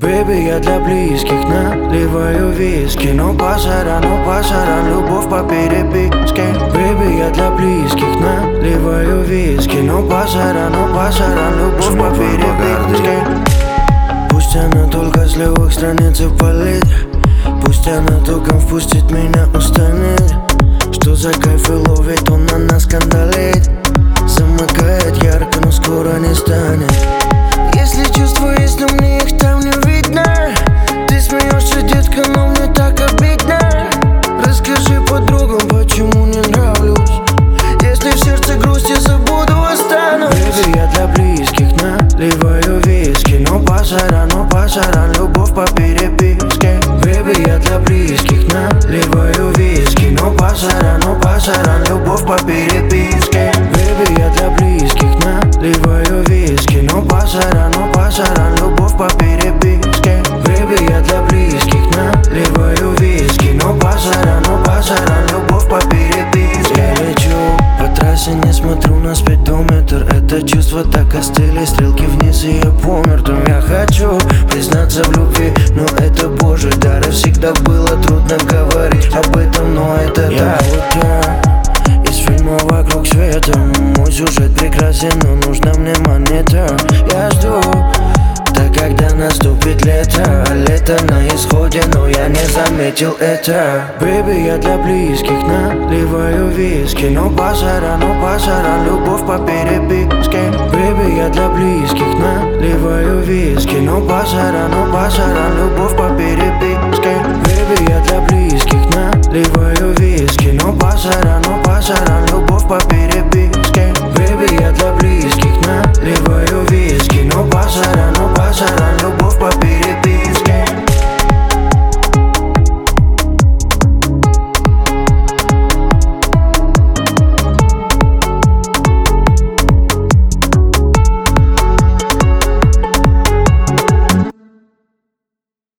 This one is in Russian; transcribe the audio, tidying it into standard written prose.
Бэйби, я для близких наливаю виски. Но пасаран, любовь по переписке. Бэйби, я для близких наливаю виски. Но пасаран, любовь по переписке. Пусть она только с левых страниц палитра. Пусть она только впустит меня устанет. Что за кайф и ловит, он на нас скандалит. Замыкает ярко, но скоро не станет. Если чувства есть, но мне их там не видно. Ты смеешься, детка, но мне так обидно. Расскажи подругам, почему не нравлюсь. Если в сердце грусть, я забуду, останусь. Бэйби, я для близких наливаю виски. Но пасаран, любовь по переписке. Бэйби, я для близких наливаю виски. Но пасаран, любовь по переписке. Бэйби, я для близких наливаю виски. Но пасаран, любовь по переписке. Бэйби, я для близких наливаю виски. Но пасаран, любовь по переписке. Я лечу по трассе, не смотрю на спидометр. Это чувство так остыли, стрелки вниз, и я помертвым. Я хочу признаться в любви, но это божий дар. И всегда было трудно говорить об этом, но это я будто из фильма «Вокруг света». Мой сюжет прекрасен, но нужна мне монета. Я жду, да когда наступит лето. Лето на исходе, но я не заметил это. Бэйби, я для близких наливаю виски. Но пасаран, любовь по переписке. Бэйби, я для близких наливаю виски. Но пасаран, любовь по